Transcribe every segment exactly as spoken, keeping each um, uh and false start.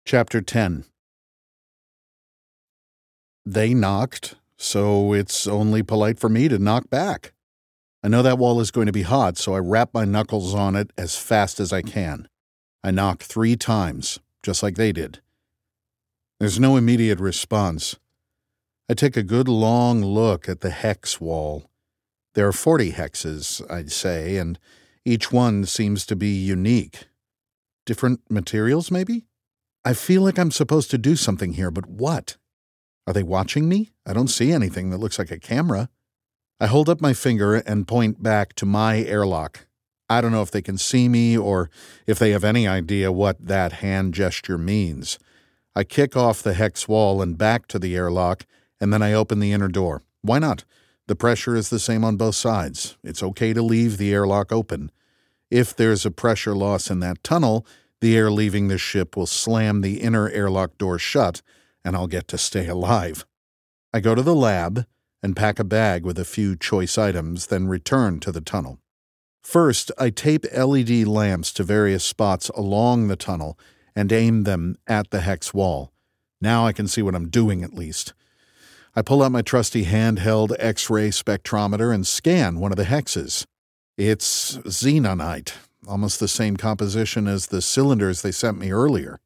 Chapter ten. They knocked, so it's only polite for me to knock back. I know that wall is going to be hot, so I wrap my knuckles on it as fast as I can. I knock three times, just like they did. There's no immediate response. I take a good long look at the hex wall. There are forty hexes, I'd say, and each one seems to be unique. Different materials, maybe? I feel like I'm supposed to do something here, but what? Are they watching me? I don't see anything that looks like a camera. I hold up my finger and point back to my airlock. I don't know if they can see me or if they have any idea what that hand gesture means. I kick off the hex wall and back to the airlock, and then I open the inner door. Why not? The pressure is the same on both sides. It's okay to leave the airlock open. If there's a pressure loss in that tunnel, the air leaving the ship will slam the inner airlock door shut, and I'll get to stay alive. I go to the lab and pack a bag with a few choice items, then return to the tunnel. First, I tape L E D lamps to various spots along the tunnel and aim them at the hex wall. Now I can see what I'm doing, at least. I pull out my trusty handheld X-ray spectrometer and scan one of the hexes. It's xenonite, almost the same composition as the cylinders they sent me earlier.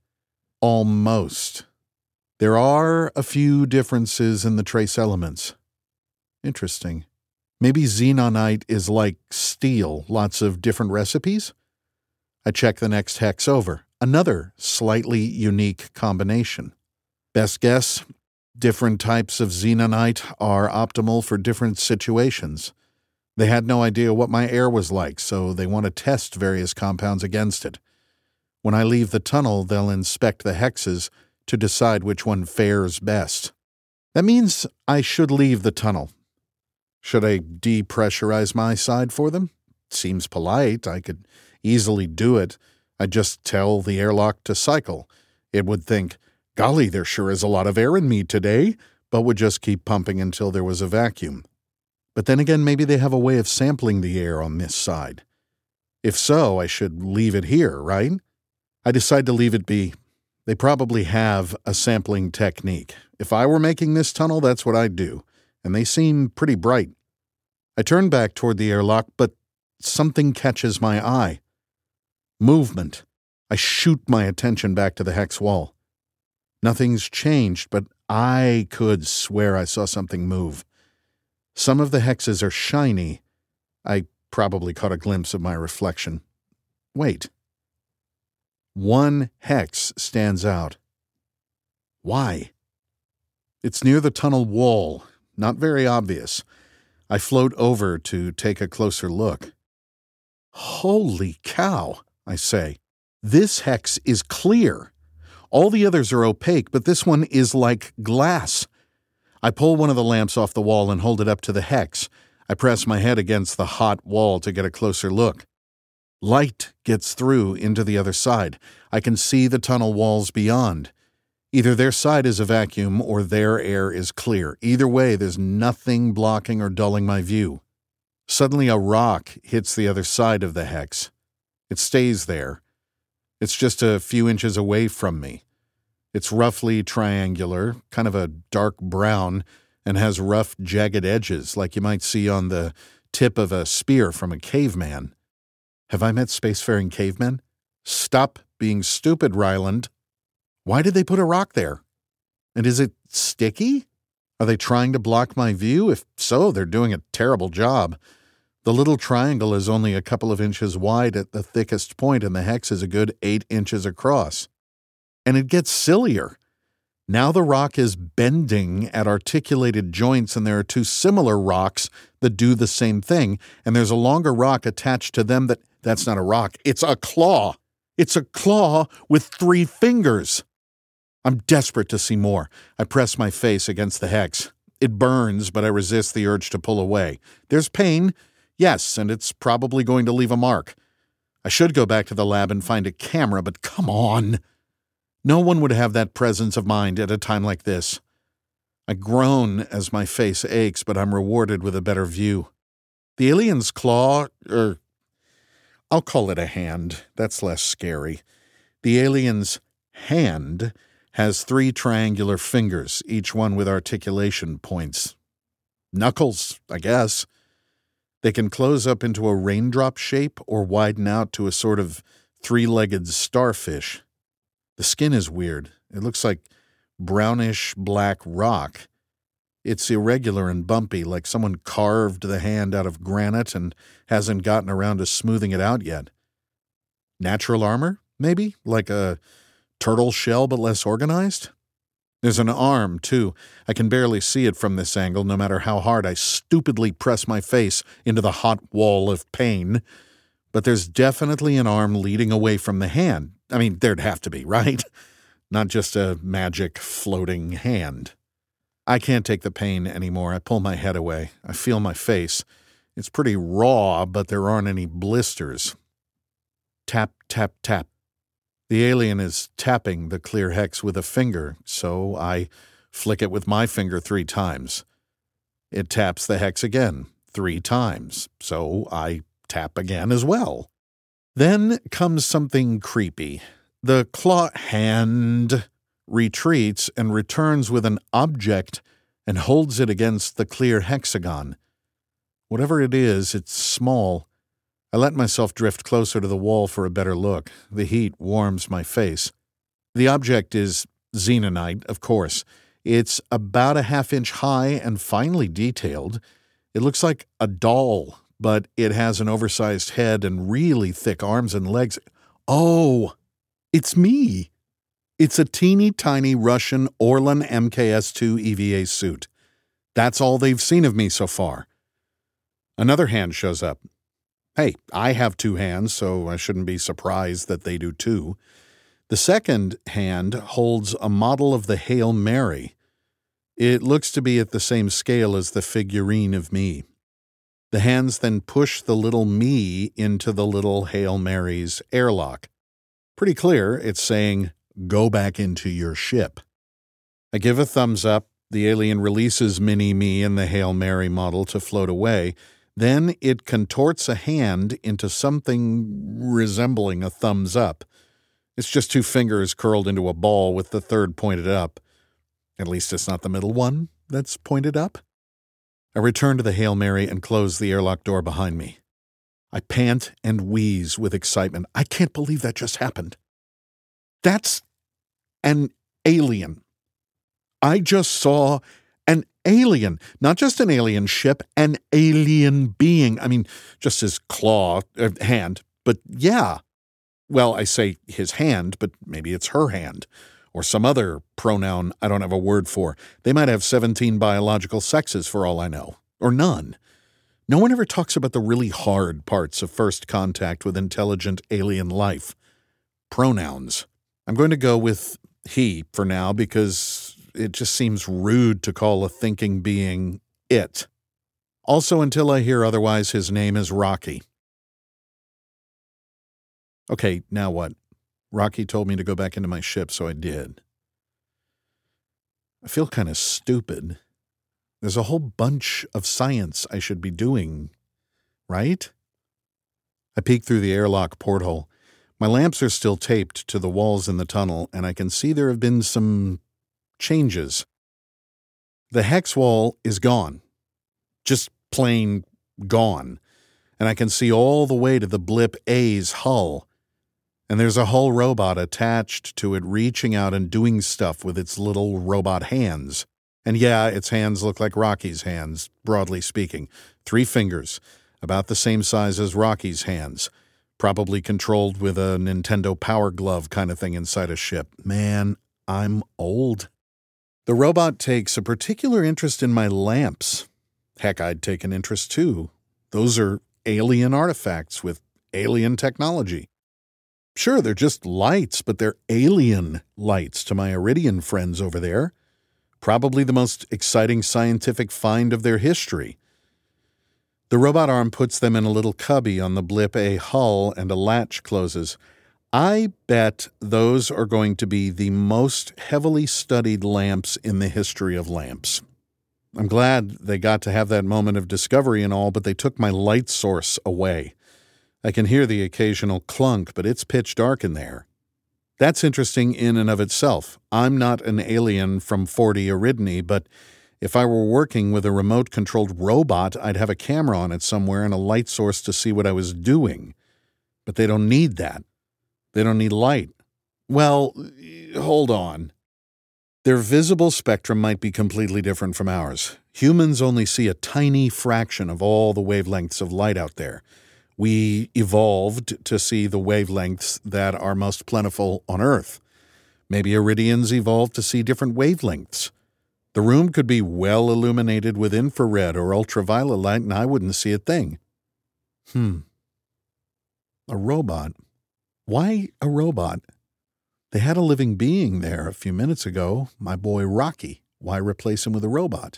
Almost. There are a few differences in the trace elements. Interesting. Maybe xenonite is like steel, lots of different recipes? I check the next hex over. Another slightly unique combination. Best guess, different types of xenonite are optimal for different situations. They had no idea what my air was like, so they want to test various compounds against it. When I leave the tunnel, they'll inspect the hexes to decide which one fares best. That means I should leave the tunnel. Should I depressurize my side for them? Seems polite. I could easily do it. I'd just tell the airlock to cycle. It would think, golly, there sure is a lot of air in me today, but would just keep pumping until there was a vacuum. But then again, maybe they have a way of sampling the air on this side. If so, I should leave it here, right? I decide to leave it be. They probably have a sampling technique. If I were making this tunnel, that's what I'd do. And they seem pretty bright. I turn back toward the airlock, but something catches my eye. Movement. I shoot my attention back to the hex wall. Nothing's changed, but I could swear I saw something move. Some of the hexes are shiny. I probably caught a glimpse of my reflection. Wait. One hex stands out. Why? It's near the tunnel wall. Not very obvious. I float over to take a closer look. Holy cow, I say. This hex is clear. All the others are opaque, but this one is like glass. I pull one of the lamps off the wall and hold it up to the hex. I press my head against the hot wall to get a closer look. Light gets through into the other side. I can see the tunnel walls beyond. Either their side is a vacuum or their air is clear. Either way, there's nothing blocking or dulling my view. Suddenly a rock hits the other side of the hex. It stays there. It's just a few inches away from me. It's roughly triangular, kind of a dark brown, and has rough, jagged edges like you might see on the tip of a spear from a caveman. Have I met spacefaring cavemen? Stop being stupid, Ryland. Why did they put a rock there? And is it sticky? Are they trying to block my view? If so, they're doing a terrible job. The little triangle is only a couple of inches wide at the thickest point, and the hex is a good eight inches across. And it gets sillier. Now the rock is bending at articulated joints, and there are two similar rocks that do the same thing, and there's a longer rock attached to them that, that's not a rock, it's a claw. It's a claw with three fingers. I'm desperate to see more. I press my face against the hex. It burns, but I resist the urge to pull away. There's pain, yes, and it's probably going to leave a mark. I should go back to the lab and find a camera, but come on. No one would have that presence of mind at a time like this. I groan as my face aches, but I'm rewarded with a better view. The alien's claw, er, I'll call it a hand. That's less scary. The alien's hand has three triangular fingers, each one with articulation points. Knuckles, I guess. They can close up into a raindrop shape or widen out to a sort of three-legged starfish. The skin is weird. It looks like brownish black rock. It's irregular and bumpy, like someone carved the hand out of granite and hasn't gotten around to smoothing it out yet. Natural armor, maybe? Like a turtle shell but less organized? There's an arm, too. I can barely see it from this angle, no matter how hard I stupidly press my face into the hot wall of pain. But there's definitely an arm leading away from the hand. I mean, there'd have to be, right? Not just a magic floating hand. I can't take the pain anymore. I pull my head away. I feel my face. It's pretty raw, but there aren't any blisters. Tap, tap, tap. The alien is tapping the clear hex with a finger, so I flick it with my finger three times. It taps the hex again, three times, so I tap again as well. Then comes something creepy. The claw hand retreats and returns with an object and holds it against the clear hexagon. Whatever it is, it's small. I let myself drift closer to the wall for a better look. The heat warms my face. The object is xenonite, of course. It's about a half inch high and finely detailed. It looks like a doll, but it has an oversized head and really thick arms and legs. Oh, it's me. It's a teeny tiny Russian Orlan M K S two E V A suit. That's all they've seen of me so far. Another hand shows up. Hey, I have two hands, so I shouldn't be surprised that they do too. The second hand holds a model of the Hail Mary. It looks to be at the same scale as the figurine of me. The hands then push the little me into the little Hail Mary's airlock. Pretty clear, it's saying, "Go back into your ship." I give a thumbs up. The alien releases mini-me and the Hail Mary model to float away. Then it contorts a hand into something resembling a thumbs up. It's just two fingers curled into a ball with the third pointed up. At least it's not the middle one that's pointed up. I return to the Hail Mary and close the airlock door behind me. I pant and wheeze with excitement. I can't believe that just happened. That's an alien. I just saw an alien, not just an alien ship, an alien being. I mean, just his claw, uh, hand, but yeah. Well, I say his hand, but maybe it's her hand, or some other pronoun I don't have a word for. They might have seventeen biological sexes for all I know, or none. No one ever talks about the really hard parts of first contact with intelligent alien life. Pronouns. I'm going to go with he for now because it just seems rude to call a thinking being it. Also, until I hear otherwise, his name is Rocky. Okay, now what? Rocky told me to go back into my ship, so I did. I feel kind of stupid. There's a whole bunch of science I should be doing, right? I peek through the airlock porthole. My lamps are still taped to the walls in the tunnel, and I can see there have been some changes. The hex wall is gone. Just plain gone. And I can see all the way to the blip A's hull. And there's a hull robot attached to it reaching out and doing stuff with its little robot hands. And yeah, its hands look like Rocky's hands, broadly speaking. Three fingers, about the same size as Rocky's hands. Probably controlled with a Nintendo Power Glove kind of thing inside a ship. Man, I'm old. The robot takes a particular interest in my lamps. Heck, I'd take an interest too. Those are alien artifacts with alien technology. Sure, they're just lights, but they're alien lights to my Iridian friends over there. Probably the most exciting scientific find of their history. The robot arm puts them in a little cubby on the blip A hull and a latch closes. I bet those are going to be the most heavily studied lamps in the history of lamps. I'm glad they got to have that moment of discovery and all, but they took my light source away. I can hear the occasional clunk, but it's pitch dark in there. That's interesting in and of itself. I'm not an alien from forty Eridani, but if I were working with a remote-controlled robot, I'd have a camera on it somewhere and a light source to see what I was doing. But they don't need that. They don't need light. Well, hold on. Their visible spectrum might be completely different from ours. Humans only see a tiny fraction of all the wavelengths of light out there. We evolved to see the wavelengths that are most plentiful on Earth. Maybe Iridians evolved to see different wavelengths. The room could be well illuminated with infrared or ultraviolet light, and I wouldn't see a thing. Hmm. A robot. Why a robot? They had a living being there a few minutes ago, my boy Rocky. Why replace him with a robot?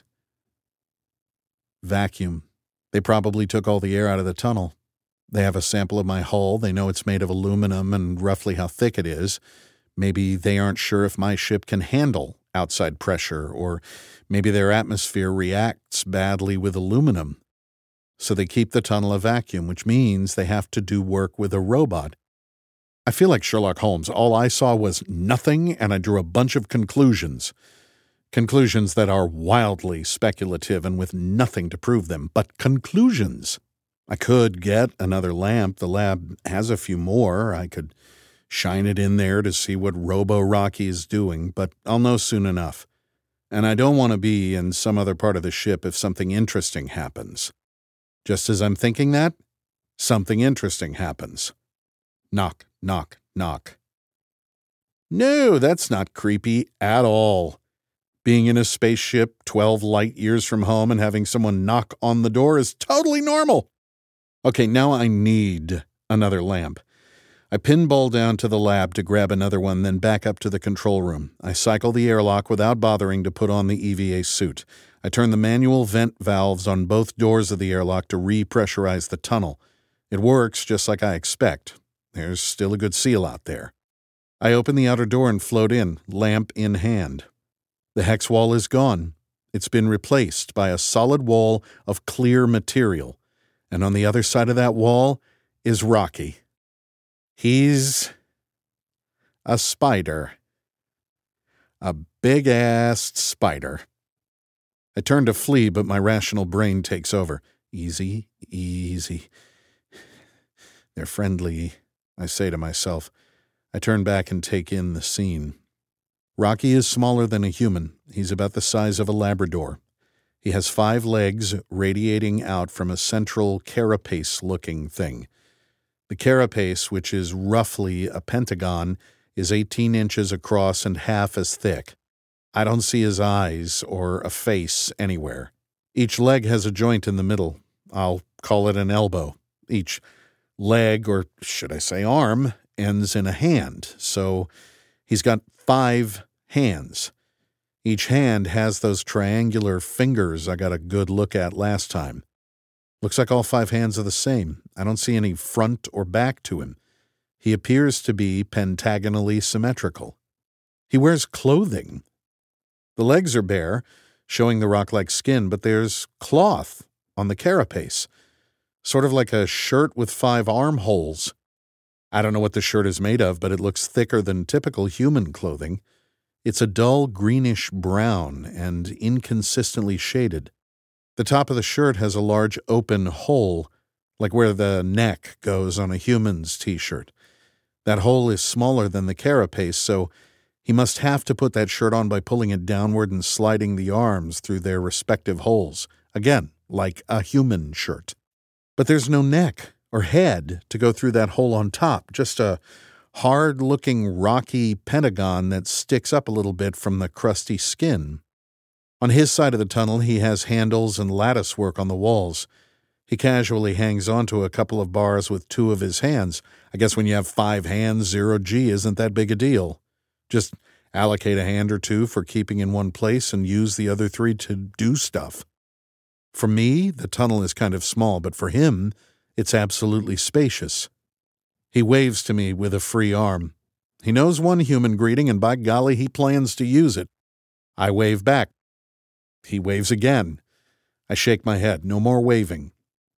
Vacuum. They probably took all the air out of the tunnel. They have a sample of my hull. They know it's made of aluminum and roughly how thick it is. Maybe they aren't sure if my ship can handle outside pressure, or maybe their atmosphere reacts badly with aluminum. So they keep the tunnel a vacuum, which means they have to do work with a robot. I feel like Sherlock Holmes. All I saw was nothing, and I drew a bunch of conclusions. Conclusions that are wildly speculative and with nothing to prove them, but conclusions. I could get another lamp. The lab has a few more. I could shine it in there to see what Robo-Rocky is doing, but I'll know soon enough. And I don't want to be in some other part of the ship if something interesting happens. Just as I'm thinking that, something interesting happens. Knock, knock, knock. No, that's not creepy at all. Being in a spaceship twelve light years from home and having someone knock on the door is totally normal. Okay, now I need another lamp. I pinball down to the lab to grab another one, then back up to the control room. I cycle the airlock without bothering to put on the E V A suit. I turn the manual vent valves on both doors of the airlock to repressurize the tunnel. It works just like I expect. There's still a good seal out there. I open the outer door and float in, lamp in hand. The hex wall is gone. It's been replaced by a solid wall of clear material. And on the other side of that wall is Rocky. He's a spider. A big-ass spider. I turn to flee, but my rational brain takes over. Easy, easy. They're friendly, I say to myself. I turn back and take in the scene. Rocky is smaller than a human. He's about the size of a Labrador. He has five legs radiating out from a central carapace-looking thing. The carapace, which is roughly a pentagon, is eighteen inches across and half as thick. I don't see his eyes or a face anywhere. Each leg has a joint in the middle. I'll call it an elbow. Each leg, or should I say arm, ends in a hand. So he's got five hands. Each hand has those triangular fingers I got a good look at last time. Looks like all five hands are the same. I don't see any front or back to him. He appears to be pentagonally symmetrical. He wears clothing. The legs are bare, showing the rock-like skin, but there's cloth on the carapace, sort of like a shirt with five armholes. I don't know what the shirt is made of, but it looks thicker than typical human clothing. It's a dull greenish brown and inconsistently shaded. The top of the shirt has a large open hole, like where the neck goes on a human's t-shirt. That hole is smaller than the carapace, so he must have to put that shirt on by pulling it downward and sliding the arms through their respective holes. Again, like a human shirt. But there's no neck or head to go through that hole on top, just a hard-looking rocky pentagon that sticks up a little bit from the crusty skin. On his side of the tunnel, he has handles and lattice work on the walls. He casually hangs onto a couple of bars with two of his hands. I guess when you have five hands, zero G isn't that big a deal. Just allocate a hand or two for keeping in one place and use the other three to do stuff. For me, the tunnel is kind of small, but for him, it's absolutely spacious. He waves to me with a free arm. He knows one human greeting, and by golly, he plans to use it. I wave back. He waves again. I shake my head. No more waving.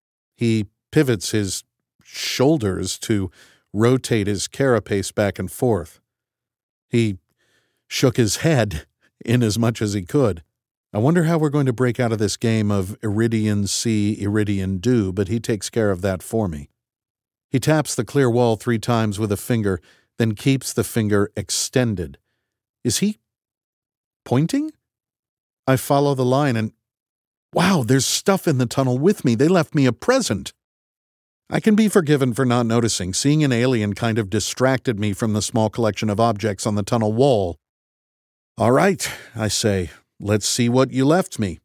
He pivots his shoulders to rotate his carapace back and forth. He shook his head in as much as he could. I wonder how we're going to break out of this game of Iridian see, Iridian do, but he takes care of that for me. He taps the clear wall three times with a finger, then keeps the finger extended. Is he pointing? I follow the line and, wow, there's stuff in the tunnel with me. They left me a present. I can be forgiven for not noticing. Seeing an alien kind of distracted me from the small collection of objects on the tunnel wall. All right, I say, let's see what you left me,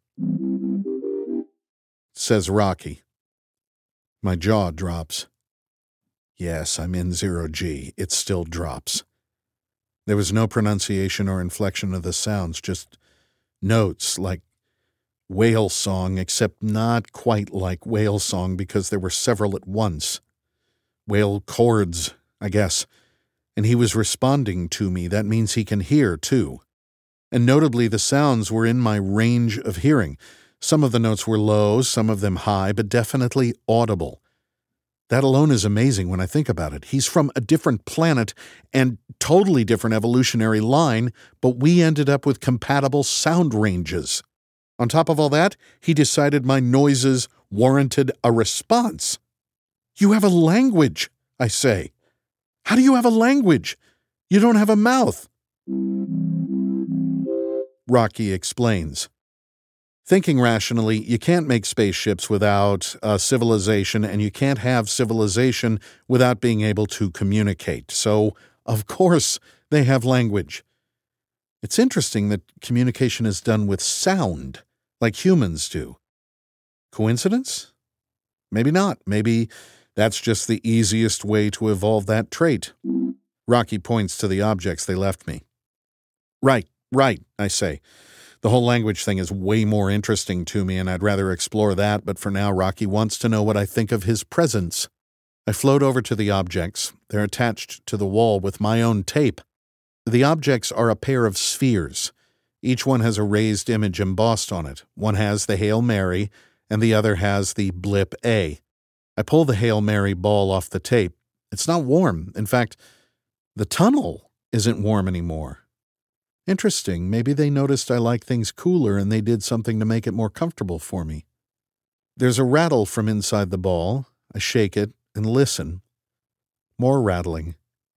says Rocky. My jaw drops. Yes, I'm in zero G. It still drops. There was no pronunciation or inflection of the sounds, just notes like whale song, except not quite like whale song because there were several at once. Whale chords, I guess. And he was responding to me. That means he can hear, too. And notably, the sounds were in my range of hearing. Some of the notes were low, some of them high, but definitely audible. That alone is amazing when I think about it. He's from a different planet and totally different evolutionary line, but we ended up with compatible sound ranges. On top of all that, he decided my noises warranted a response. You have a language, I say. How do you have a language? You don't have a mouth. Rocky explains. Thinking rationally, you can't make spaceships without a civilization, and you can't have civilization without being able to communicate. So, of course, they have language. It's interesting that communication is done with sound, like humans do. Coincidence? Maybe not. Maybe that's just the easiest way to evolve that trait. Rocky points to the objects they left me. Right, right, I say. The whole language thing is way more interesting to me, and I'd rather explore that, but for now Rocky wants to know what I think of his presence. I float over to the objects. They're attached to the wall with my own tape. The objects are a pair of spheres. Each one has a raised image embossed on it. One has the Hail Mary, and the other has the blip A. I pull the Hail Mary ball off the tape. It's not warm. In fact, the tunnel isn't warm anymore. Interesting. Maybe they noticed I like things cooler and they did something to make it more comfortable for me. There's a rattle from inside the ball. I shake it and listen. More rattling.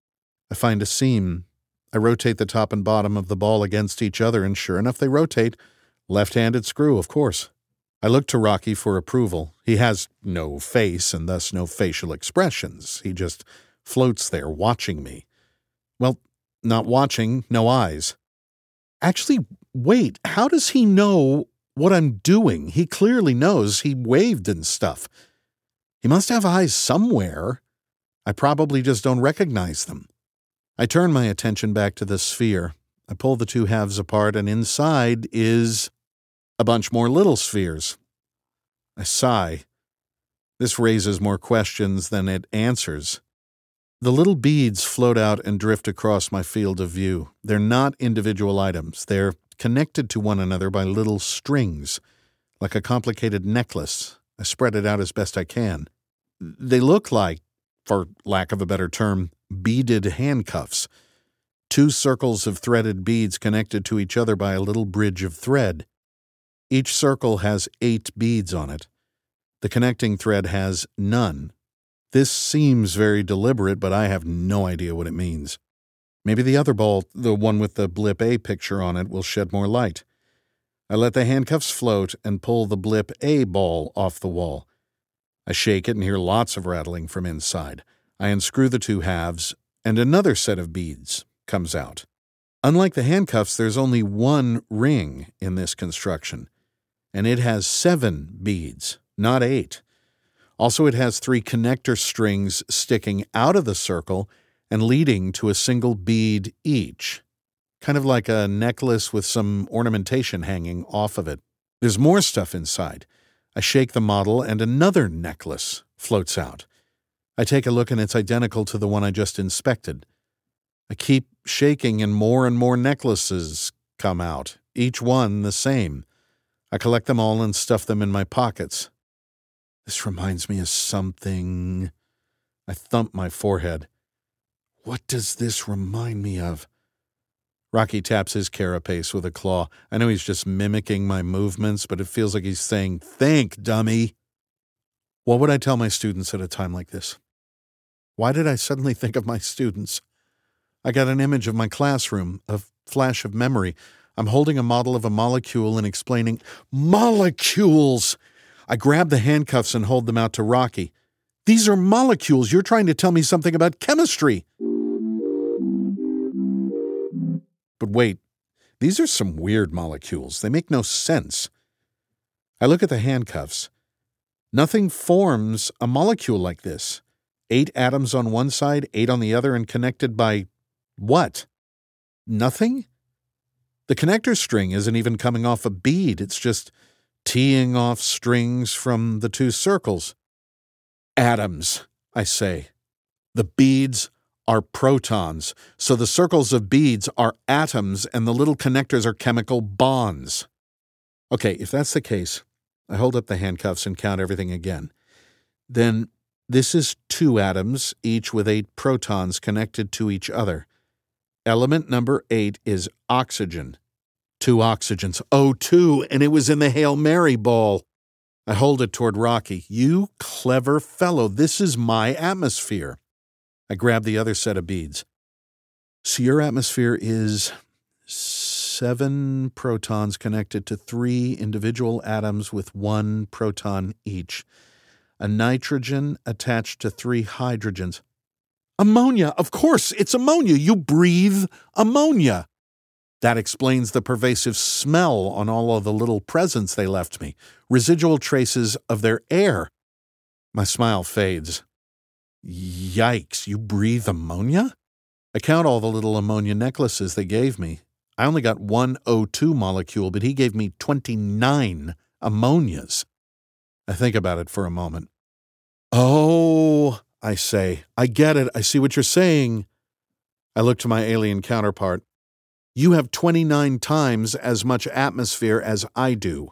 I find a seam. I rotate the top and bottom of the ball against each other, and sure enough, they rotate. Left-handed screw, of course. I look to Rocky for approval. He has no face and thus no facial expressions. He just floats there watching me. Well, not watching, no eyes. Actually, wait, how does he know what I'm doing? He clearly knows. He waved and stuff. He must have eyes somewhere. I probably just don't recognize them. I turn my attention back to the sphere. I pull the two halves apart, and inside is a bunch more little spheres. I sigh. This raises more questions than it answers. The little beads float out and drift across my field of view. They're not individual items. They're connected to one another by little strings, like a complicated necklace. I spread it out as best I can. They look like, for lack of a better term, beaded handcuffs. Two circles of threaded beads connected to each other by a little bridge of thread. Each circle has eight beads on it. The connecting thread has none. This seems very deliberate, but I have no idea what it means. Maybe the other ball, the one with the blip A picture on it, will shed more light. I let the handcuffs float and pull the blip A ball off the wall. I shake it and hear lots of rattling from inside. I unscrew the two halves, and another set of beads comes out. Unlike the handcuffs, there's only one ring in this construction, and it has seven beads, not eight. Also, it has three connector strings sticking out of the circle and leading to a single bead each, kind of like a necklace with some ornamentation hanging off of it. There's more stuff inside. I shake the model, and another necklace floats out. I take a look, and it's identical to the one I just inspected. I keep shaking, and more and more necklaces come out, each one the same. I collect them all and stuff them in my pockets. This reminds me of something. I thump my forehead. What does this remind me of? Rocky taps his carapace with a claw. I know he's just mimicking my movements, but it feels like he's saying, "Think, dummy." What would I tell my students at a time like this? Why did I suddenly think of my students? I got an image of my classroom, a flash of memory. I'm holding a model of a molecule and explaining, "Molecules!" I grab the handcuffs and hold them out to Rocky. "These are molecules. You're trying to tell me something about chemistry." But wait, these are some weird molecules. They make no sense. I look at the handcuffs. Nothing forms a molecule like this. Eight atoms on one side, eight on the other, and connected by what? Nothing? The connector string isn't even coming off a bead. It's just teeing off strings from the two circles. Atoms, I say. The beads are protons, so the circles of beads are atoms and the little connectors are chemical bonds. Okay, if that's the case, I hold up the handcuffs and count everything again. Then this is two atoms, each with eight protons connected to each other. Element number eight is oxygen. Two oxygens. Oh, two, and it was in the Hail Mary ball. I hold it toward Rocky. "You clever fellow, this is my atmosphere." I grab the other set of beads. "So your atmosphere is seven protons connected to three individual atoms with one proton each. A nitrogen attached to three hydrogens." Ammonia, of course, it's ammonia. You breathe ammonia. That explains the pervasive smell on all of the little presents they left me, residual traces of their air. My smile fades. Yikes, you breathe ammonia? I count all the little ammonia necklaces they gave me. I only got one O two molecule, but he gave me twenty-nine ammonias. I think about it for a moment. "Oh," I say, "I get it. I see what you're saying." I look to my alien counterpart. "You have twenty-nine times as much atmosphere as I do."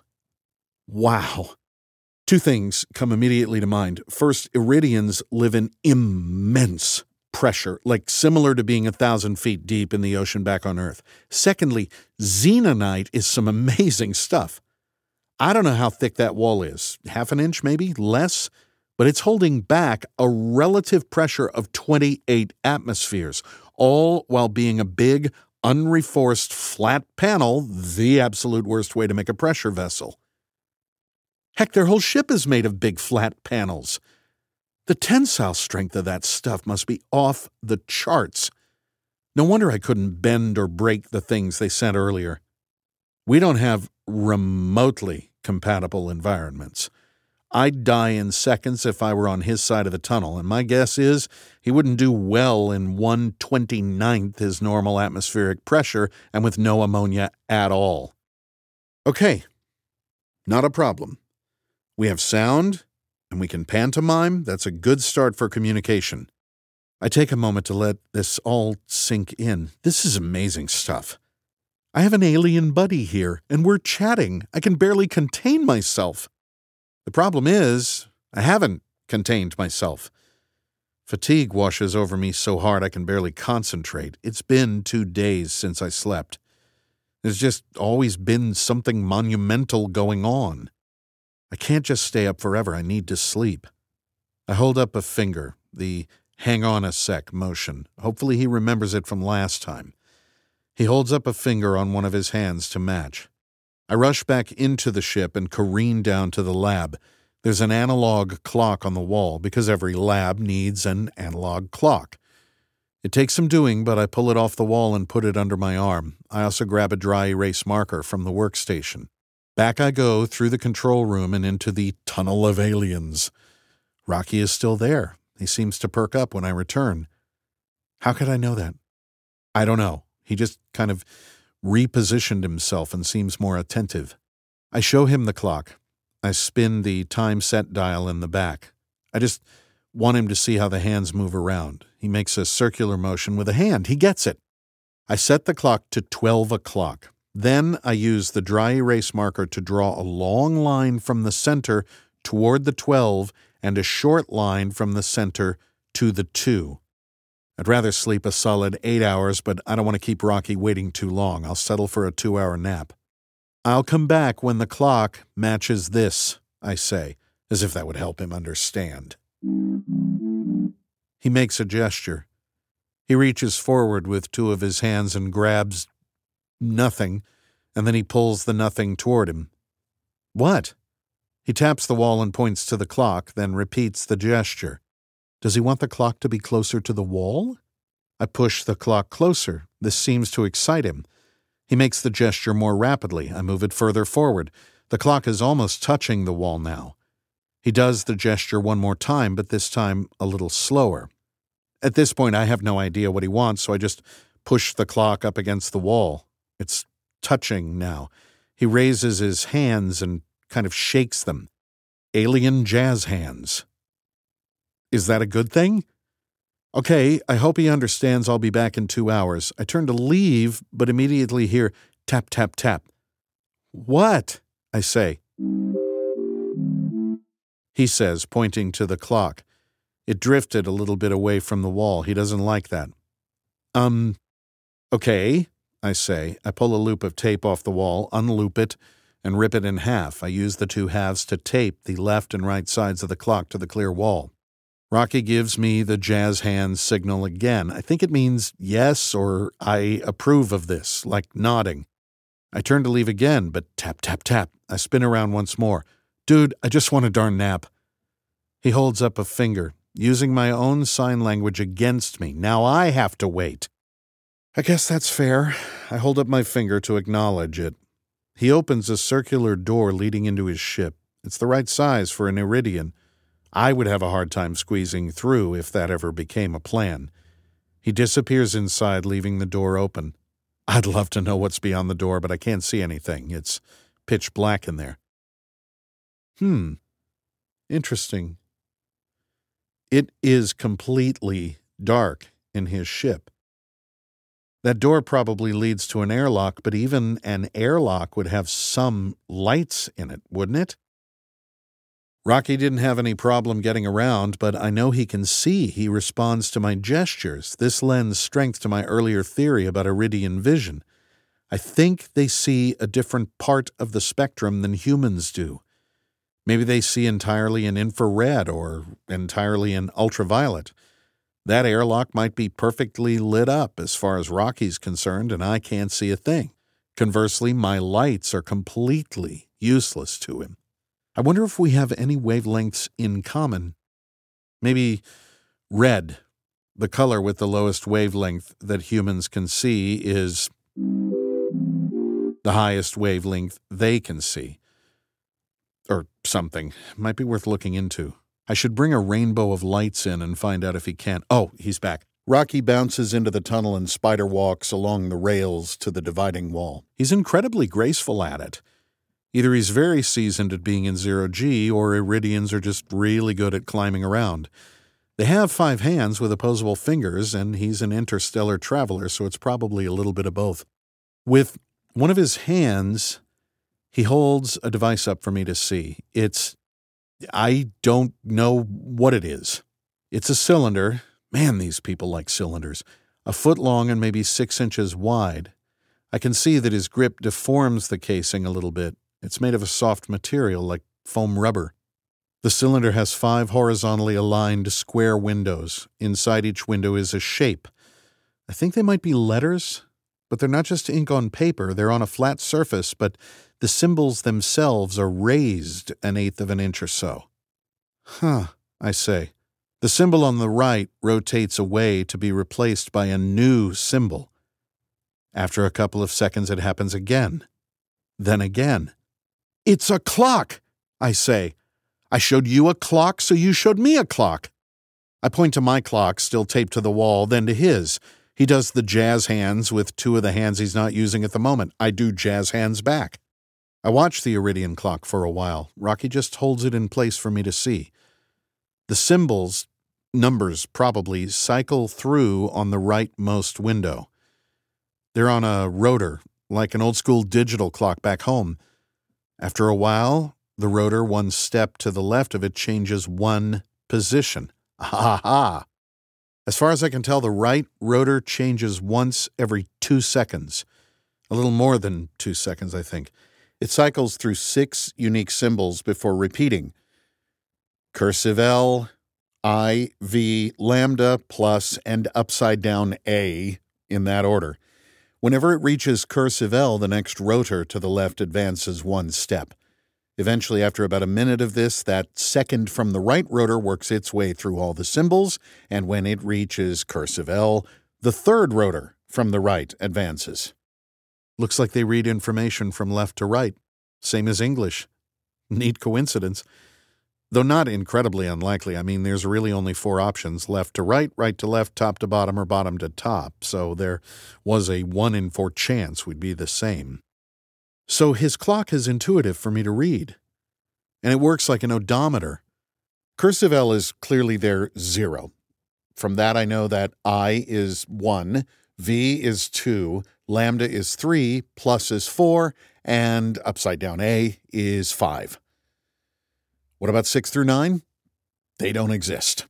Wow. Two things come immediately to mind. First, Iridians live in immense pressure, like similar to being a thousand feet deep in the ocean back on Earth. Secondly, xenonite is some amazing stuff. I don't know how thick that wall is. Half an inch, maybe? Less? But it's holding back a relative pressure of twenty-eight atmospheres, all while being a big, unreforced flat panel, the absolute worst way to make a pressure vessel. Heck, their whole ship is made of big flat panels. The tensile strength of that stuff must be off the charts. No wonder I couldn't bend or break the things they sent earlier. We don't have remotely compatible environments. I'd die in seconds if I were on his side of the tunnel, and my guess is he wouldn't do well in one twenty-ninth his normal atmospheric pressure and with no ammonia at all. Okay, not a problem. We have sound, and we can pantomime. That's a good start for communication. I take a moment to let this all sink in. This is amazing stuff. I have an alien buddy here, and we're chatting. I can barely contain myself. The problem is, I haven't contained myself. Fatigue washes over me so hard I can barely concentrate. It's been two days since I slept. There's just always been something monumental going on. I can't just stay up forever. I need to sleep. I hold up a finger, the hang on a sec motion. Hopefully he remembers it from last time. He holds up a finger on one of his hands to match. I rush back into the ship and careen down to the lab. There's an analog clock on the wall because every lab needs an analog clock. It takes some doing, but I pull it off the wall and put it under my arm. I also grab a dry erase marker from the workstation. Back I go through the control room and into the tunnel of aliens. Rocky is still there. He seems to perk up when I return. How could I know that? I don't know. He just kind of repositioned himself and seems more attentive. I show him the clock. I spin the time set dial in the back. I just want him to see how the hands move around. He makes a circular motion with a hand. He gets it. I set the clock to twelve o'clock. Then I use the dry erase marker to draw a long line from the center toward the twelve and a short line from the center to the two. I'd rather sleep a solid eight hours, but I don't want to keep Rocky waiting too long. I'll settle for a two-hour nap. I'll come back when the clock matches this, I say, as if that would help him understand. He makes a gesture. He reaches forward with two of his hands and grabs nothing, and then he pulls the nothing toward him. What? He taps the wall and points to the clock, then repeats the gesture. Does he want the clock to be closer to the wall? I push the clock closer. This seems to excite him. He makes the gesture more rapidly. I move it further forward. The clock is almost touching the wall now. He does the gesture one more time, but this time a little slower. At this point, I have no idea what he wants, so I just push the clock up against the wall. It's touching now. He raises his hands and kind of shakes them. Alien jazz hands. Is that a good thing? Okay, I hope he understands I'll be back in two hours. I turn to leave, but immediately hear tap, tap, tap. What? I say. He says, pointing to the clock. It drifted a little bit away from the wall. He doesn't like that. Um, okay, I say. I pull a loop of tape off the wall, unloop it, and rip it in half. I use the two halves to tape the left and right sides of the clock to the clear wall. Rocky gives me the jazz hands signal again. I think it means yes or I approve of this, like nodding. I turn to leave again, but tap, tap, tap. I spin around once more. Dude, I just want a darn nap. He holds up a finger, using my own sign language against me. Now I have to wait. I guess that's fair. I hold up my finger to acknowledge it. He opens a circular door leading into his ship. It's the right size for an Iridian. I would have a hard time squeezing through if that ever became a plan. He disappears inside, leaving the door open. I'd love to know what's beyond the door, but I can't see anything. It's pitch black in there. Hmm. Interesting. It is completely dark in his ship. That door probably leads to an airlock, but even an airlock would have some lights in it, wouldn't it? Rocky didn't have any problem getting around, but I know he can see. He responds to my gestures. This lends strength to my earlier theory about Iridian vision. I think they see a different part of the spectrum than humans do. Maybe they see entirely in infrared or entirely in ultraviolet. That airlock might be perfectly lit up as far as Rocky's concerned, and I can't see a thing. Conversely, my lights are completely useless to him. I wonder if we have any wavelengths in common. Maybe red, the color with the lowest wavelength that humans can see, is the highest wavelength they can see. Or something. Might be worth looking into. I should bring a rainbow of lights in and find out if he can. Oh, he's back. Rocky bounces into the tunnel and spider walks along the rails to the dividing wall. He's incredibly graceful at it. Either he's very seasoned at being in zero-G, or Iridians are just really good at climbing around. They have five hands with opposable fingers, and he's an interstellar traveler, so it's probably a little bit of both. With one of his hands, he holds a device up for me to see. It's... I don't know what it is. It's a cylinder. Man, these people like cylinders. A foot long and maybe six inches wide. I can see that his grip deforms the casing a little bit. It's made of a soft material like foam rubber. The cylinder has five horizontally aligned square windows. Inside each window is a shape. I think they might be letters, but they're not just ink on paper. They're on a flat surface, but the symbols themselves are raised an eighth of an inch or so. Huh, I say. The symbol on the right rotates away to be replaced by a new symbol. After a couple of seconds, it happens again. Then again. It's a clock, I say. I showed you a clock, so you showed me a clock. I point to my clock, still taped to the wall, then to his. He does the jazz hands with two of the hands he's not using at the moment. I do jazz hands back. I watch the Iridian clock for a while. Rocky just holds it in place for me to see. The symbols, numbers probably, cycle through on the rightmost window. They're on a rotor, like an old-school digital clock back home. After a while, the rotor one step to the left of it changes one position. Ha ha! As far as I can tell, the right rotor changes once every two seconds. A little more than two seconds, I think. It cycles through six unique symbols before repeating. Cursive L, I, V, lambda, plus, and upside down A, in that order. Whenever it reaches cursive L, the next rotor to the left advances one step. Eventually, after about a minute of this, that second from the right rotor works its way through all the symbols, and when it reaches cursive L, the third rotor from the right advances. Looks like they read information from left to right, same as English. Neat coincidence. Though not incredibly unlikely. I mean, there's really only four options, left to right, right to left, top to bottom, or bottom to top, so there was a one in four chance we'd be the same. So his clock is intuitive for me to read, and it works like an odometer. Cursive L is clearly their zero. From that I know that I is one, V is two, lambda is three, plus is four, and upside down A is five. What about six through nine? They don't exist.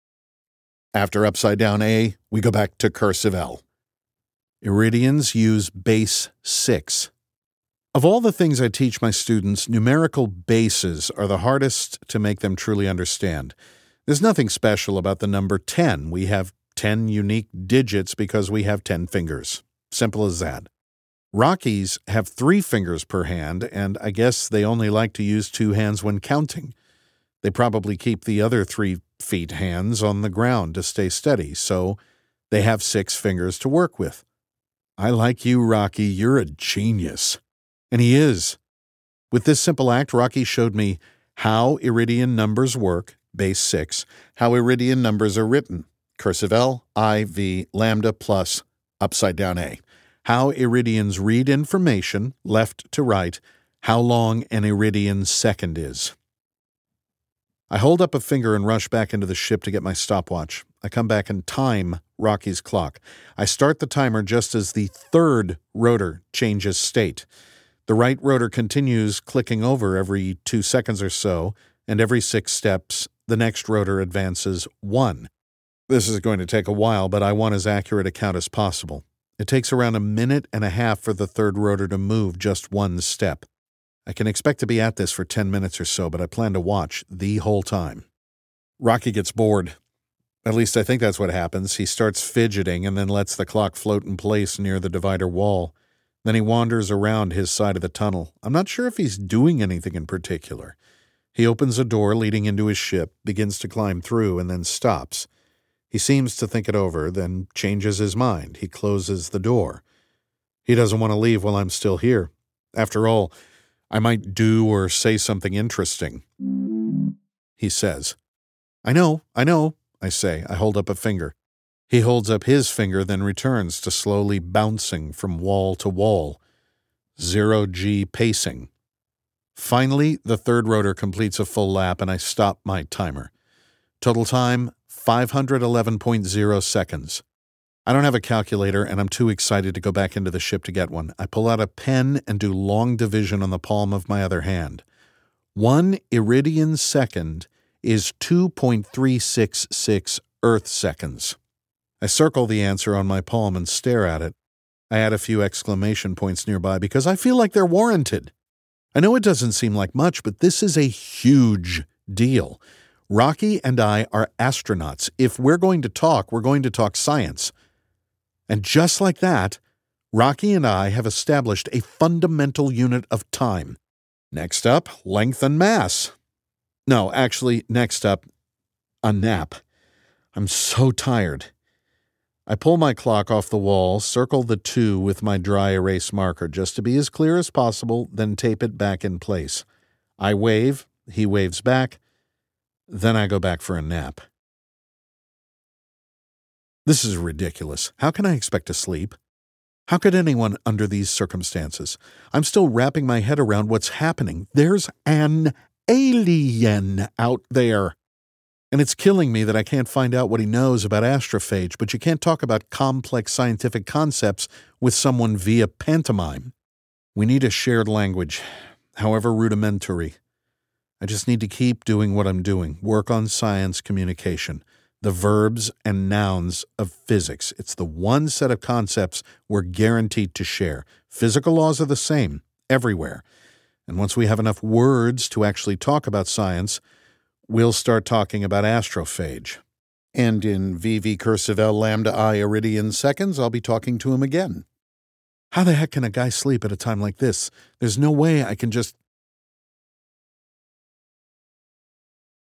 After upside down A, we go back to cursive L. Iridians use base six. Of all the things I teach my students, numerical bases are the hardest to make them truly understand. There's nothing special about the number ten. We have ten unique digits because we have ten fingers. Simple as that. Rockies have three fingers per hand, and I guess they only like to use two hands when counting. They probably keep the other three feet hands on the ground to stay steady, so they have six fingers to work with. I like you, Rocky. You're a genius. And he is. With this simple act, Rocky showed me how Iridian numbers work, base six, how Iridian numbers are written, cursive L, I, V, lambda, plus, upside down A, how Iridians read information, left to right, how long an Iridian second is. I hold up a finger and rush back into the ship to get my stopwatch. I come back and time Rocky's clock. I start the timer just as the third rotor changes state. The right rotor continues clicking over every two seconds or so, and every six steps, the next rotor advances one. This is going to take a while, but I want as accurate a count as possible. It takes around a minute and a half for the third rotor to move just one step. I can expect to be at this for ten minutes or so, but I plan to watch the whole time. Rocky gets bored. At least I think that's what happens. He starts fidgeting and then lets the clock float in place near the divider wall. Then he wanders around his side of the tunnel. I'm not sure if he's doing anything in particular. He opens a door leading into his ship, begins to climb through, and then stops. He seems to think it over, then changes his mind. He closes the door. He doesn't want to leave while I'm still here. After all, I might do or say something interesting. He says. I know, I know, I say. I hold up a finger. He holds up his finger, then returns to slowly bouncing from wall to wall. Zero-G pacing. Finally, the third rotor completes a full lap, and I stop my timer. Total time, five hundred eleven point zero seconds. I don't have a calculator, and I'm too excited to go back into the ship to get one. I pull out a pen and do long division on the palm of my other hand. One Iridian second is two point three six six Earth seconds. I circle the answer on my palm and stare at it. I add a few exclamation points nearby because I feel like they're warranted. I know it doesn't seem like much, but this is a huge deal. Rocky and I are astronauts. If we're going to talk, we're going to talk science. And just like that, Rocky and I have established a fundamental unit of time. Next up, length and mass. No, actually, next up, a nap. I'm so tired. I pull my clock off the wall, circle the two with my dry erase marker just to be as clear as possible, then tape it back in place. I wave, he waves back, then I go back for a nap. This is ridiculous. How can I expect to sleep? How could anyone under these circumstances? I'm still wrapping my head around what's happening. There's an alien out there. And it's killing me that I can't find out what he knows about astrophage, but you can't talk about complex scientific concepts with someone via pantomime. We need a shared language, however rudimentary. I just need to keep doing what I'm doing, work on science communication, the verbs and nouns of physics. It's the one set of concepts we're guaranteed to share. Physical laws are the same everywhere. And once we have enough words to actually talk about science, we'll start talking about astrophage. And in V V cursive L lambda I iridian seconds, I'll be talking to him again. How the heck can a guy sleep at a time like this? There's no way I can just